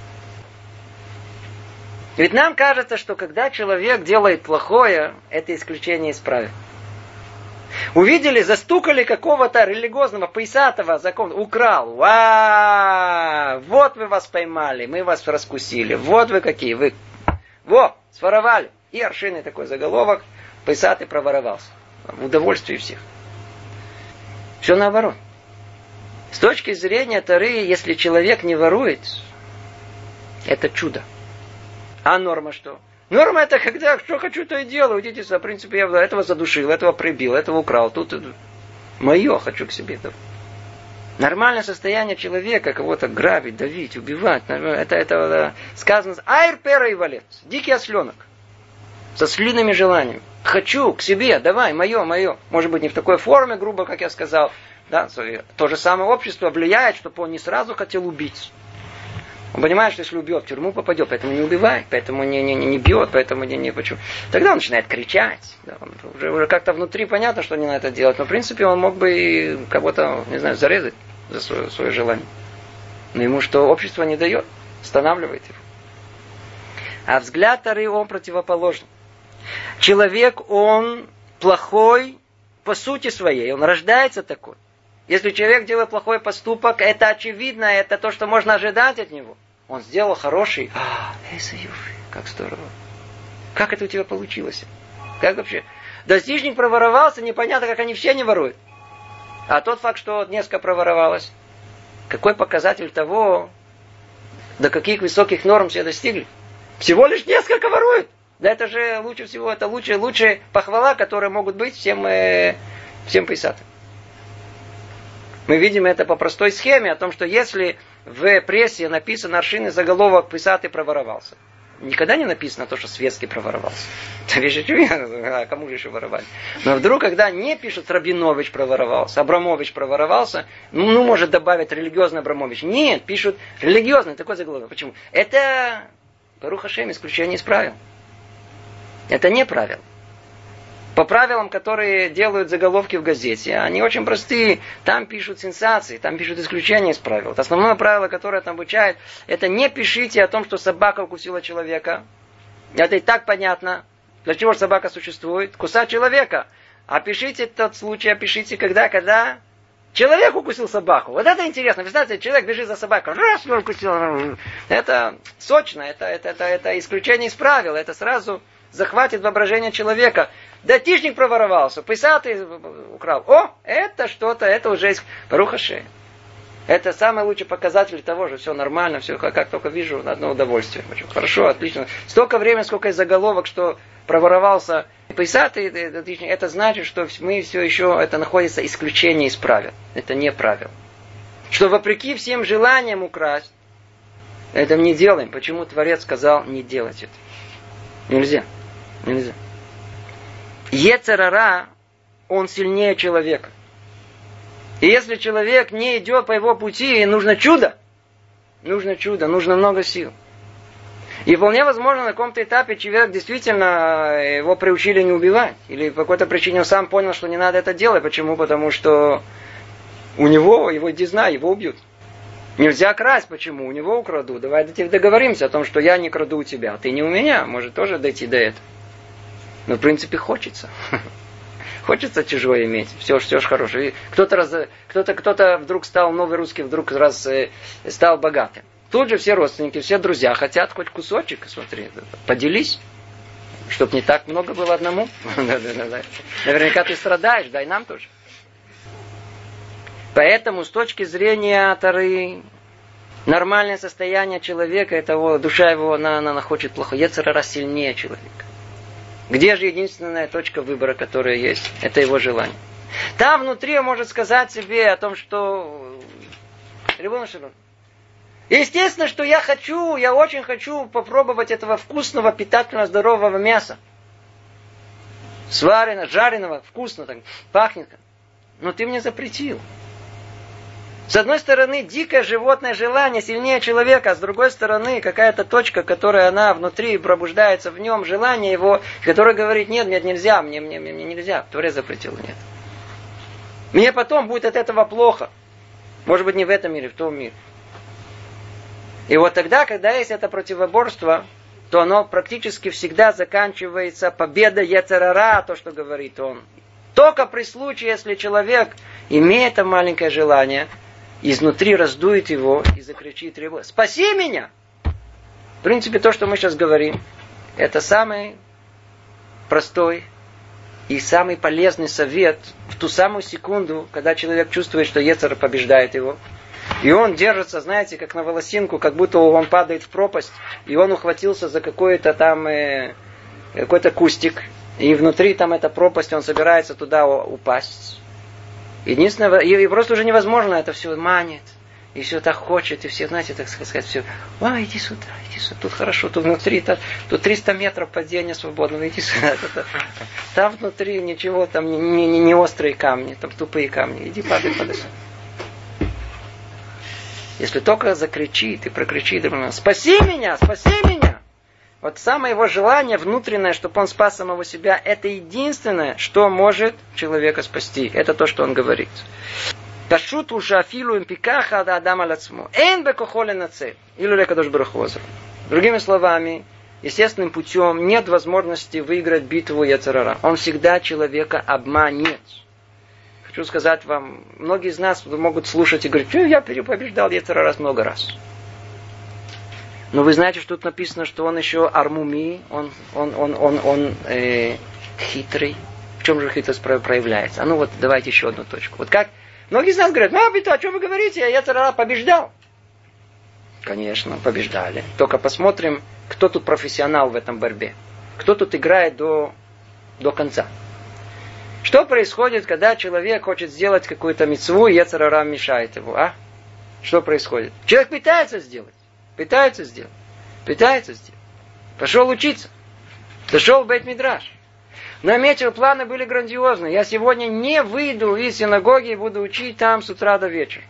Ведь нам кажется, что когда человек делает плохое, это исключение из правил. Увидели, застукали какого-то религиозного, пейсатого закона, украл. Вот вы вас поймали, мы вас раскусили. Вот вы какие, вы. Своровали. И аршинный такой заголовок, пейсатый проворовался. В удовольствии всех. Все наоборот. С точки зрения Торы, если человек не ворует, это чудо. А норма что? Норма это когда что хочу, то и делаю. Идите сюда, в принципе, я этого задушил, этого прибил, этого украл. Тут мое хочу к себе. Нормальное состояние человека, кого-то грабить, давить, убивать. Это сказано, айр пера и валет. Дикий осленок. Со слиными желаниями. Хочу к себе, давай, мое. Может быть, не в такой форме, грубо, как я сказал. Да? То же самое общество влияет, чтобы он не сразу хотел убить. Он понимает, что если убьет, в тюрьму попадет, поэтому не убивает, поэтому не бьет, поэтому не почему. Тогда он начинает кричать. Да, уже как-то внутри понятно, что не надо это делать. Но в принципе он мог бы и кого-то, не знаю, зарезать за свое желание. Но ему что общество не дает, останавливает его. А взгляд Торы, он противоположный. Человек, он плохой по сути своей, он рождается такой. Если человек делает плохой поступок, это очевидно, это то, что можно ожидать от него. Он сделал хороший. Как здорово. Как это у тебя получилось? Как вообще? Достижник проворовался, непонятно, как они все не воруют. А тот факт, что несколько проворовалось, какой показатель того, до каких высоких норм все достигли? Всего лишь несколько воруют. Да это же лучше всего, это лучшая похвала, которая могут быть всем пейсатам. Мы видим это по простой схеме, о том, что если в прессе написан аршинный заголовок «Пейсатый проворовался», никогда не написано то, что светский проворовался. Это вещь очевидна, кому же еще воровать? Но вдруг, когда не пишут «Рабинович проворовался», «Абрамович проворовался», может добавить «религиозный Абрамович». Нет, пишут «религиозный», такой заголовок. Почему? Это, Барух Ашем, исключение из правил. Это не правило. По правилам, которые делают заголовки в газете, они очень простые. Там пишут сенсации, там пишут исключения из правил. Основное правило, которое там обучает, это не пишите о том, что собака укусила человека. Это и так понятно. Для чего же собака существует? Кусать человека. Опишите тот случай, опишите, когда человек укусил собаку. Вот это интересно. Представьте, человек бежит за собакой. Раз, укусил. Это сочно, это исключение из правил. Это сразу захватит воображение человека. Датишник проворовался, пейсатый украл. Это что-то, это уже Барух Ашем. Это самый лучший показатель того, что все нормально, все как только вижу, одно удовольствие. Хорошо, отлично. Столько времени, сколько есть заголовок, что проворовался пейсатый, это значит, что мы все еще, это находится исключение из правил. Это не правило. Что вопреки всем желаниям украсть, это не делаем. Почему Творец сказал не делать это? Нельзя. Йецер ара, он сильнее человека. И если человек не идет по его пути, нужно чудо, нужно много сил. И вполне возможно, на каком-то этапе человек действительно его приучили не убивать. Или по какой-то причине он сам понял, что не надо это делать. Почему? Потому что у него, его дизна, его убьют. Нельзя красть. Почему? У него украду. Давай договоримся о том, что я не краду у тебя, а ты не у меня. Может тоже дойти до этого. Но в принципе хочется. Хочется чужое иметь. Все ж хорошее. Кто-то вдруг стал, новый русский вдруг стал богатым. Тут же все родственники, все друзья хотят хоть кусочек, смотри, поделись. Чтоб не так много было одному. Наверняка ты страдаешь, дай нам тоже. Поэтому с точки зрения Торы, нормальное состояние человека, это душа его, она хочет плохо. Йецер ара сильнее человека. Где же единственная точка выбора, которая есть? Это его желание. Там внутри он может сказать себе о том, что естественно, что я очень хочу попробовать этого вкусного, питательного, здорового мяса. сварено, жареного, вкусно, так, пахнет. Но ты мне запретил. С одной стороны, дикое животное желание сильнее человека, а с другой стороны, какая-то точка, которая она внутри пробуждается в нем, желание его, которое говорит, нет, нельзя, мне нельзя. Творец запретил, нет. Мне потом будет от этого плохо. Может быть, не в этом мире, в том мире. И вот тогда, когда есть это противоборство, то оно практически всегда заканчивается победой йецер ара, то, что говорит он. Только при случае, если человек имеет это маленькое желание, изнутри раздует его и закричит тревогу. Спаси меня! В принципе, то, что мы сейчас говорим, это самый простой и самый полезный совет в ту самую секунду, когда человек чувствует, что йецер побеждает его. И он держится, знаете, как на волосинку, как будто он падает в пропасть, и он ухватился за какой-то там какой-то кустик, и внутри там эта пропасть, он собирается туда упасть. Единственное, и просто уже невозможно, это все манит, и все так хочет, и все, знаете, так сказать, все, иди сюда, тут хорошо, тут внутри, тут 300 метров падения свободного, иди сюда, там внутри ничего, там не острые камни, там тупые камни, иди падай сюда. Если только закричит и прокричит, спаси меня, спаси меня. Вот самое его желание внутреннее, чтобы он спас самого себя, это единственное, что может человека спасти. Это то, что он говорит. Другими словами, естественным путем нет возможности выиграть битву йецер ара. Он всегда человека обманет. Хочу сказать вам, многие из нас могут слушать и говорить, я побеждал йецер ара много раз. Но вы знаете, что тут написано, что он еще армуми, он хитрый. В чем же хитрость проявляется? Давайте еще одну точку. Вот как многие из нас говорят, о чем вы говорите, йецер ара побеждал. Конечно, побеждали. Только посмотрим, кто тут профессионал в этом борьбе. Кто тут играет до конца. Что происходит, когда человек хочет сделать какую-то мицву, и йецер ара мешает его, Что происходит? Человек пытается сделать. Пошел учиться. Дошел в бейт-мидраш. Наметил, планы были грандиозные. Я сегодня не выйду из синагоги и буду учить там с утра до вечера.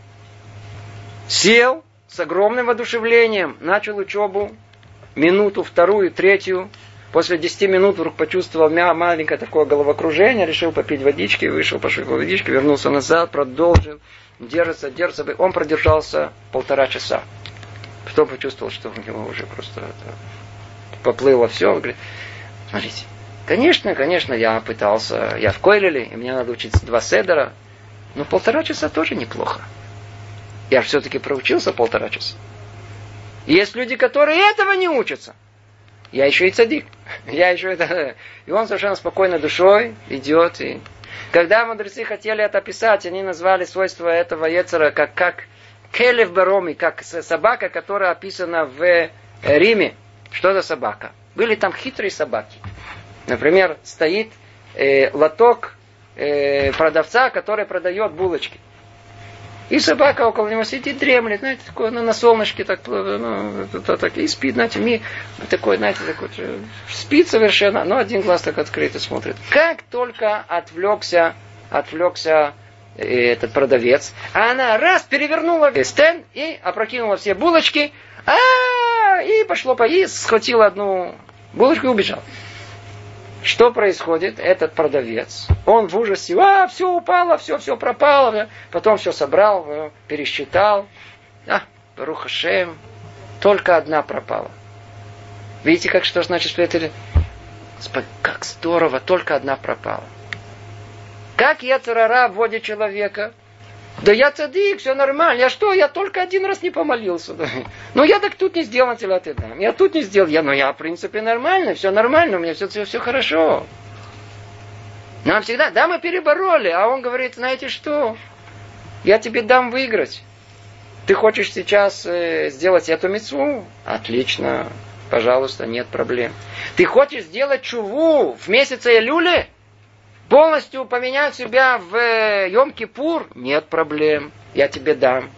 Сел с огромным воодушевлением, начал учебу, минуту, вторую, третью. После 10 минут вдруг почувствовал маленькое такое головокружение, решил попить водички, вышел, пошел по водичке, вернулся назад, продолжил, держится. Он продержался 1,5 часа. Потом почувствовал, что у него уже просто поплыло все. Он говорит, смотрите, конечно, я пытался, я в Койлеле, и мне надо учить 2 седера, но 1,5 часа тоже неплохо. Я же все-таки проучился 1,5 часа. И есть люди, которые этого не учатся. Я еще и цадик. И он совершенно спокойной душой идет. И когда мудрецы хотели это описать, они назвали свойства этого йецера как келев бароми, как собака, которая описана в Риме. Что за собака? Были там хитрые собаки. Например, стоит лоток продавца, который продает булочки. И собака около него сидит, дремлет, знаете, такое, на солнышке так и спит, знаете, спит совершенно, но один глаз так открыт и смотрит. Как только отвлекся этот продавец, а она раз перевернула стенд и опрокинула все булочки, и пошло и схватила одну булочку и убежала. Что происходит? Этот продавец, он в ужасе, все упало, все пропало, потом все собрал, пересчитал, Барух Ашем, только одна пропала. Видите, что значит, что это... Как здорово, только одна пропала. Как йецер ара вводит человека? Да я цадик, все нормально. Я только 1 раз не помолился. Ну я так тут не сделал тилат едам. Я тут не сделал. Я в принципе нормально, все нормально, у меня все хорошо. Нам всегда, мы перебороли. А он говорит, знаете что? Я тебе дам выиграть. Ты хочешь сейчас сделать эту мицву? Отлично. Пожалуйста, нет проблем. Ты хочешь сделать чуву в месяце Элюле? Полностью поменять себя в Йом-Кипур? Нет проблем. Я тебе дам.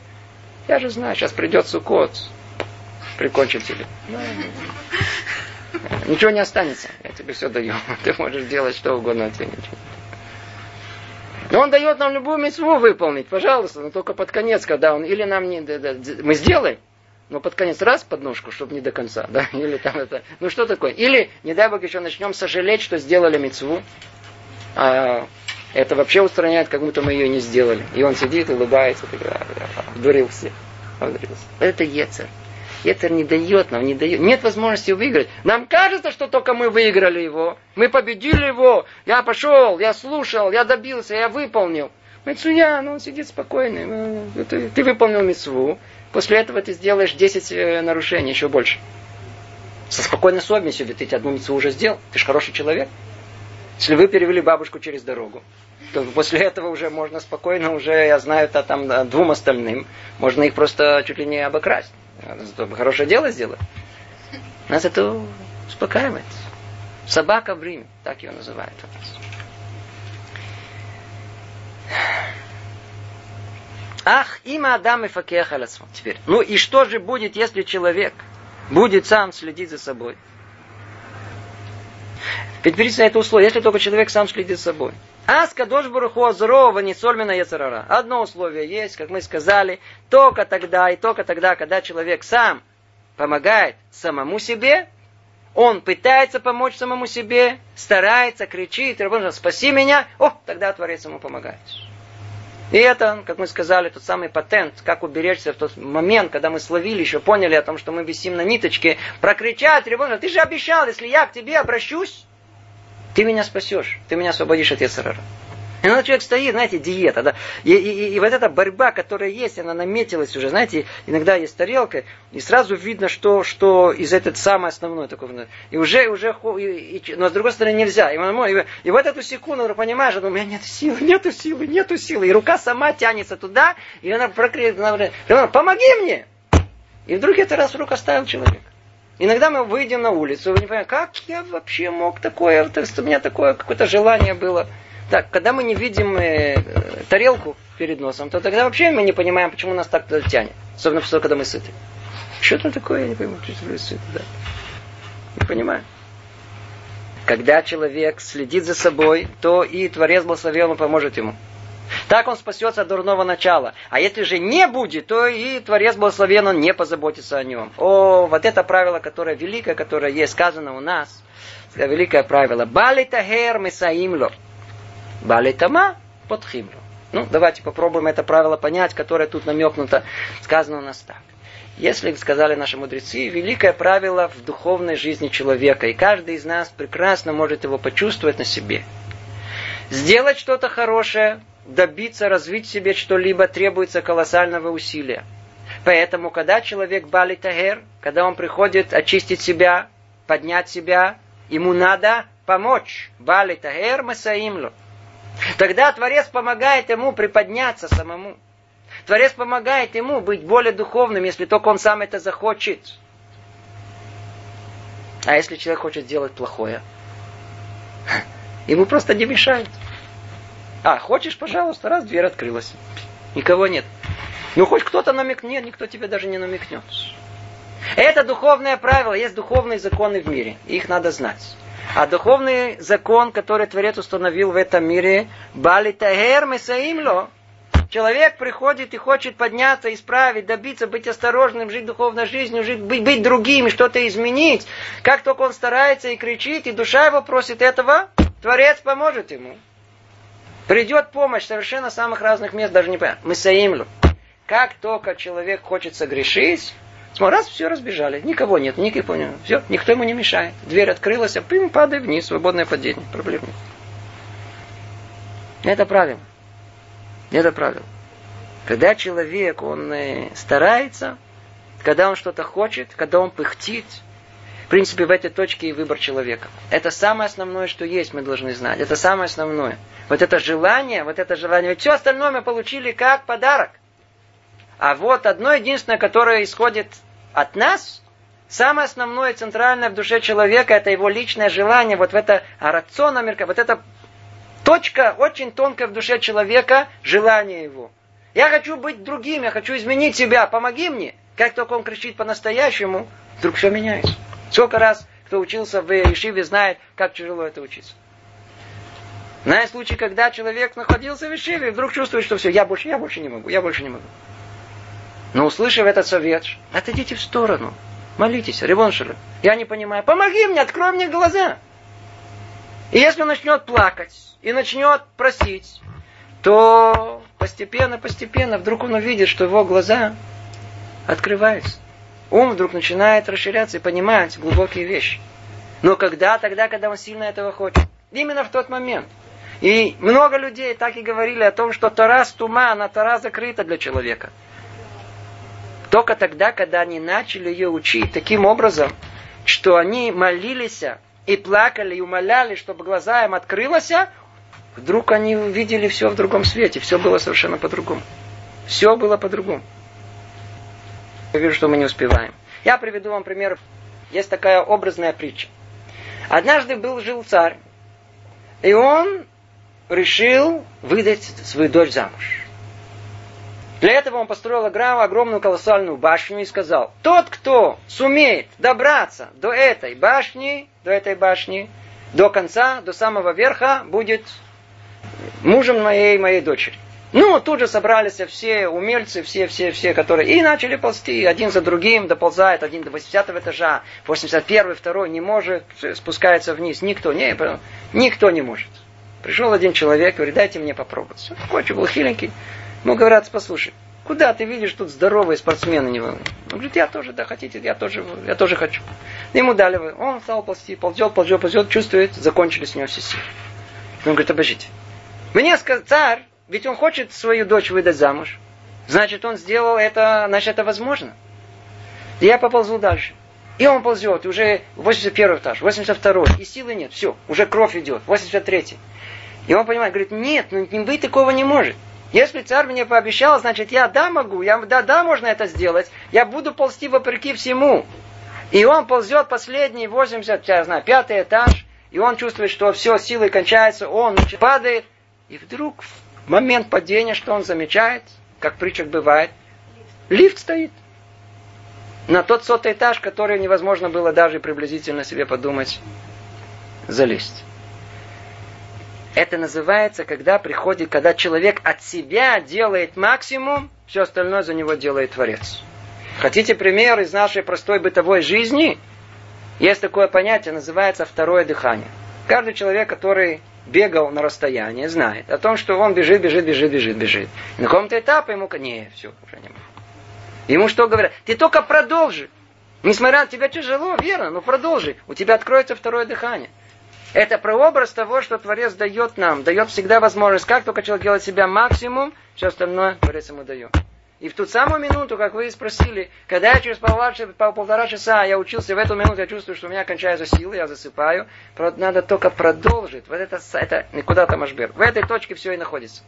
Я же знаю, сейчас придет Суккот. Прикончим тебя. Ничего не останется. Я тебе все даю. Ты можешь делать что угодно, а тебе ничего. Но он дает нам любую мицву выполнить, пожалуйста, но только под конец, когда он, или нам не, мы сделаем, но под конец раз подножку, чтобы не до конца, да, или там это, ну что такое, или, не дай Бог, еще начнем сожалеть, что сделали мицву, а это вообще устраняет, как будто мы ее не сделали, и он сидит, улыбается, обдурил всех, обдурился. Это Ецер. Ецер не дает нам, не дает. Нет возможности выиграть. Нам кажется, что только мы выиграли его. Мы победили его. Я пошел, я слушал, я добился, я выполнил. Мицуян, он сидит спокойно. Ты выполнил мицву. После этого ты сделаешь 10 нарушений, еще больше. Со спокойной совестью, ведь ты одну мицву уже сделал. Ты же хороший человек. Если вы перевели бабушку через дорогу, то после этого уже можно спокойно, уже, я знаю, там 2 остальным, можно их просто чуть ли не обокрасть. Хорошее дело сделать. Нас это успокаивает. Собака в Риме, так ее называют у нас. Ах, има Адам и факех аляцмо. Теперь, ну и что же будет, если человек будет сам следить за собой? Ведь перечислено это условие, если только человек сам следит за собой. Ас кадош баруху азрова не сольмина яцерара. Одно условие есть, как мы сказали, только тогда, когда человек сам помогает самому себе, он пытается помочь самому себе, старается, кричит, спаси меня, тогда Творец ему помогает. И это, как мы сказали, тот самый патент, как уберечься в тот момент, когда мы словили, еще поняли о том, что мы висим на ниточке, прокричать, ты же обещал, если я к тебе обращусь, ты меня спасешь, ты меня освободишь от Ецер-ара. И иногда человек стоит, знаете, диета, да, и вот эта борьба, которая есть, она наметилась уже, знаете, иногда есть тарелка, и сразу видно, что из этого самое основное такое, и уже, но с другой стороны нельзя, и в эту секунду, понимаешь, у меня нету силы, и рука сама тянется туда, и она прокричит, помоги мне, и вдруг это раз руку оставил человек. Иногда мы выйдем на улицу, вы не понимаете, как я вообще мог такое, у меня такое какое-то желание было. Так, когда мы не видим тарелку перед носом, то тогда вообще мы не понимаем, почему нас так тянет. Особенно после того, когда мы сыты. Что там такое, я не понимаю, что вы сыты, да. Не понимаю. Когда человек следит за собой, то и Творец благословен поможет ему. Так он спасется от дурного начала. А если же не будет, то и Творец благословен, он не позаботится о нем. Вот это правило, которое великое, которое есть сказано у нас. Великое правило. Бали тахер месаимло. Бали тама подхимло. Давайте попробуем это правило понять, которое тут намекнуто. Сказано у нас так. Если, сказали наши мудрецы, великое правило в духовной жизни человека. И каждый из нас прекрасно может его почувствовать на себе. Сделать что-то хорошее, добиться, развить в себе что-либо требуется колоссального усилия. Поэтому, когда человек бали тагер, когда он приходит очистить себя, поднять себя, ему надо помочь. Бали тагер масаимло. Тогда Творец помогает ему приподняться самому. Творец помогает ему быть более духовным, если только он сам это захочет. А если человек хочет сделать плохое, ему просто не мешает. Хочешь, пожалуйста, раз дверь открылась. Никого нет. Хоть кто-то намекнет, никто тебе даже не намекнет. Это духовное правило, есть духовные законы в мире. Их надо знать. А духовный закон, который Творец установил в этом мире, бали тагер месаимло. Человек приходит и хочет подняться, исправить, добиться, быть осторожным, жить духовной жизнью, быть другим, что-то изменить. Как только он старается и кричит, и душа его просит этого, Творец поможет ему. Придет помощь совершенно самых разных мест, даже не понятно. Месаимло. Как только человек хочет согрешить, раз, все разбежали, никого нет, никого нет, все, никто ему не мешает. Дверь открылась, падай вниз, свободное падение, проблем нет. Это правило. Это правило. Когда человек, он старается, когда он что-то хочет, когда он пыхтит, в принципе, в этой точке и выбор человека. Это самое основное, что есть, мы должны знать. Это самое основное. Вот это желание. Ведь все остальное мы получили как подарок. А вот одно единственное, которое исходит от нас, самое основное, центральное в душе человека, это его личное желание, вот в это арацона мирка, вот эта точка очень тонкая в душе человека, желание его. Я хочу быть другим, я хочу изменить себя, помоги мне. Как только он кричит по-настоящему, вдруг все меняется. Сколько раз, кто учился в Ешиве, знает, как тяжело это учиться. Знаешь случай, когда человек находился в Ешиве, и вдруг чувствует, что все, я больше не могу. Но услышав этот совет, отойдите в сторону, молитесь, Рибон Шелем, я не понимаю, помоги мне, открой мне глаза. И если он начнет плакать и начнет просить, то постепенно вдруг он увидит, что его глаза открываются. Ум вдруг начинает расширяться и понимать глубокие вещи. Но когда он сильно этого хочет? Именно в тот момент. И много людей так и говорили о том, что Тора стума, она Тора закрыта для человека. Только тогда, когда они начали ее учить таким образом, что они молились и плакали, и умоляли, чтобы глаза им открылось, вдруг они увидели все в другом свете. Все было совершенно по-другому. Все было по-другому. Я вижу, что мы не успеваем. Я приведу вам пример. Есть такая образная притча. Однажды жил царь, и он решил выдать свою дочь замуж. Для этого он построил огромную колоссальную башню и сказал: тот, кто сумеет добраться до этой башни, до конца, до самого верха, будет мужем моей дочери. Ну, тут же собрались все умельцы, все, которые и начали ползти, один за другим, доползает, один до 80 этажа, 81-й, второй не может, спускается вниз, никто не может. Пришел один человек, говорит: дайте мне попробовать. Кочек был хиленький. Ему говорят: послушай, куда ты видишь тут здоровые спортсмены? Он говорит: я тоже, да, хотите, я тоже хочу. Ему дали, он стал ползти, ползет, чувствует, закончились у него все силы. Он говорит: обождите. Мне сказал царь, ведь он хочет свою дочь выдать замуж. Значит, он сделал это, значит, это возможно. И я поползу дальше. И он ползет, и уже 81 этаж, 82-й, и силы нет, все, уже кровь идет, 83-й. И он понимает, говорит: нет, быть такого не может. Если царь мне пообещал, значит, я могу, можно это сделать, я буду ползти вопреки всему. И он ползет последний 85-й этаж, и он чувствует, что все, силы кончаются, он падает, и вдруг в момент падения, что он замечает, как в притчах бывает, лифт стоит. На тот 100-й этаж, который невозможно было даже приблизительно себе подумать, залезть. Это называется, когда человек от себя делает максимум, все остальное за него делает Творец. Хотите пример из нашей простой бытовой жизни? Есть такое понятие, называется второе дыхание. Каждый человек, который бегал на расстоянии, знает о том, что он бежит. И на каком-то этапе ему: не, все, уже не могу. Ему что говорят? Ты только продолжи. Несмотря на тебя тяжело, верно, но продолжи. У тебя откроется второе дыхание. Это прообраз того, что Творец дает нам. Дает всегда возможность. Как только человек делает себя максимум, все остальное Творец ему дает. И в ту самую минуту, как вы спросили, когда я через полтора часа я учился, в эту минуту я чувствую, что у меня кончаются силы, я засыпаю. Надо только продолжить. Вот это не куда-то машбер. В этой точке все и находится.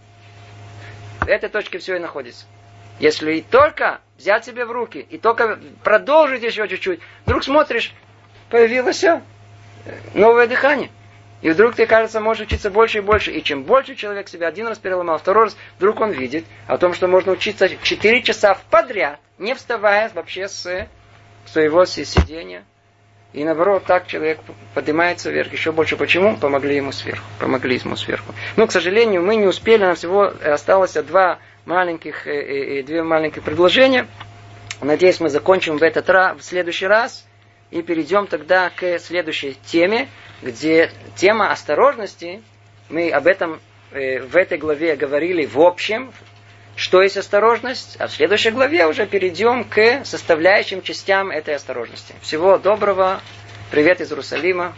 Если и только взять себя в руки, и только продолжить еще чуть-чуть, вдруг смотришь, появилось новое дыхание. И вдруг ты, кажется, можешь учиться больше и больше. И чем больше человек себя один раз переломал, второй раз, вдруг он видит о том, что можно учиться 4 часа подряд, не вставая вообще с своего сидения. И наоборот, так человек поднимается вверх еще больше. Почему? Помогли ему сверху. Но, к сожалению, мы не успели, нам всего осталось две маленьких предложения. Надеюсь, мы закончим в следующий раз. И перейдем тогда к следующей теме, где тема осторожности. Мы об этом в этой главе говорили в общем, что есть осторожность. А в следующей главе уже перейдем к составляющим частям этой осторожности. Всего доброго. Привет из Иерусалима.